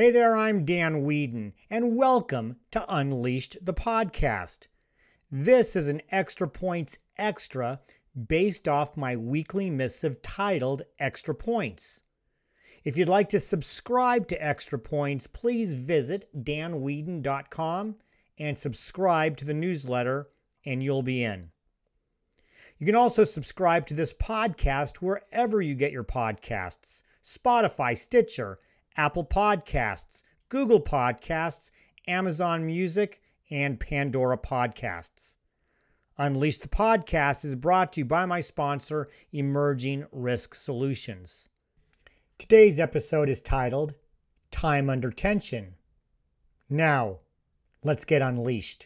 Hey there, I'm Dan Whedon, and welcome to Unleashed the Podcast. This is an Extra Points Extra based off my weekly missive titled Extra Points. If you'd like to subscribe to Extra Points, please visit danwhedon.com and subscribe to the newsletter, and you'll be in. You can also subscribe to this podcast wherever you get your podcasts: Spotify, Stitcher, Apple Podcasts, Google Podcasts, Amazon Music, and Pandora Podcasts. Unleash the Podcast is brought to you by my sponsor, Emerging Risk Solutions. Today's episode is titled Time Under Tension. Now, let's get unleashed.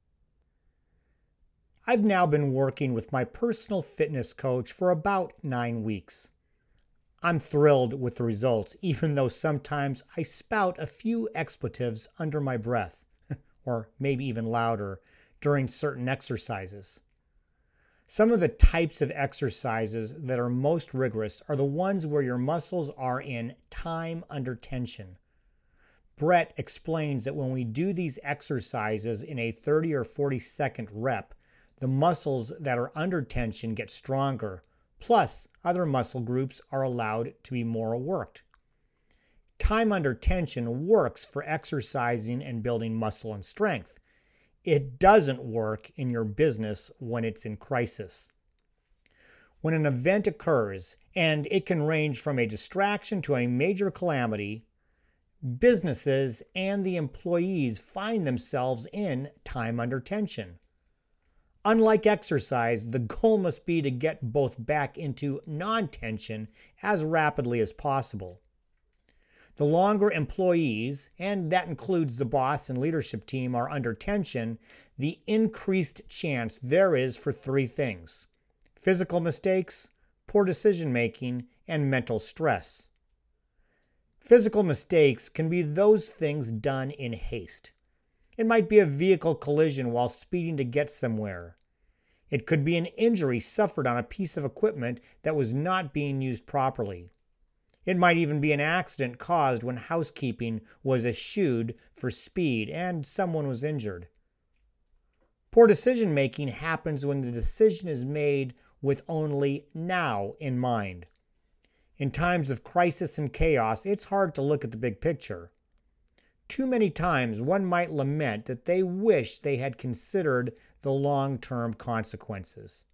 I've now been working with my personal fitness coach for about 9 weeks. I'm thrilled with the results, even though sometimes I spout a few expletives under my breath, or maybe even louder, during certain exercises. Some of the types of exercises that are most rigorous are the ones where your muscles are in time under tension. Brett explains that when we do these exercises in a 30 or 40 second rep, the muscles that are under tension get stronger, plus other muscle groups are allowed to be more worked. Time under tension works for exercising and building muscle and strength. It doesn't work in your business when it's in crisis. When an event occurs, and it can range from a distraction to a major calamity, businesses and the employees find themselves in time under tension. Unlike exercise, the goal must be to get both back into non-tension as rapidly as possible. The longer employees, and that includes the boss and leadership team, are under tension, the increased chance there is for 3 things: physical mistakes, poor decision making, and mental stress. Physical mistakes can be those things done in haste. It might be a vehicle collision while speeding to get somewhere. It could be an injury suffered on a piece of equipment that was not being used properly. It might even be an accident caused when housekeeping was eschewed for speed and someone was injured. Poor decision making happens when the decision is made with only now in mind. In times of crisis and chaos, it's hard to look at the big picture. Too many times one might lament that they wish they had considered the long-term consequences.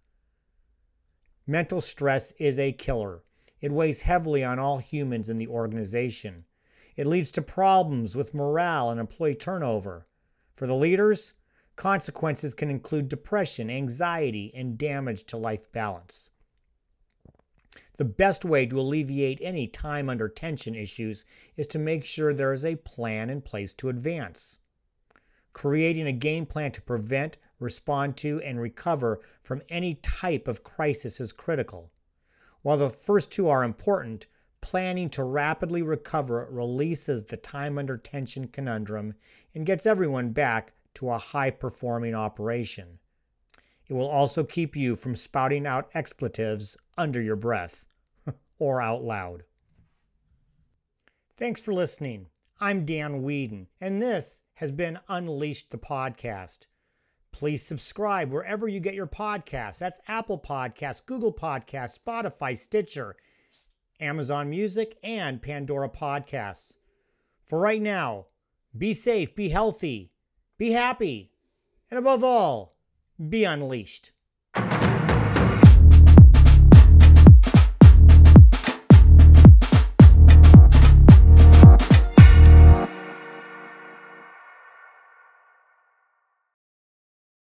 Mental stress is a killer. It weighs heavily on all humans in the organization. It leads to problems with morale and employee turnover. For the leaders, consequences can include depression, anxiety, and damage to life balance. The best way to alleviate any time under tension issues is to make sure there is a plan in place to advance. Creating a game plan to prevent, respond to, and recover from any type of crisis is critical. While the first 2 are important, planning to rapidly recover releases the time under tension conundrum and gets everyone back to a high-performing operation. It will also keep you from spouting out expletives under your breath or out loud. Thanks for listening. I'm Dan Whedon, and this has been Unleashed the Podcast. Please subscribe wherever you get your podcasts. That's Apple Podcasts, Google Podcasts, Spotify, Stitcher, Amazon Music, and Pandora Podcasts. For right now, be safe, be healthy, be happy, and above all, be unleashed.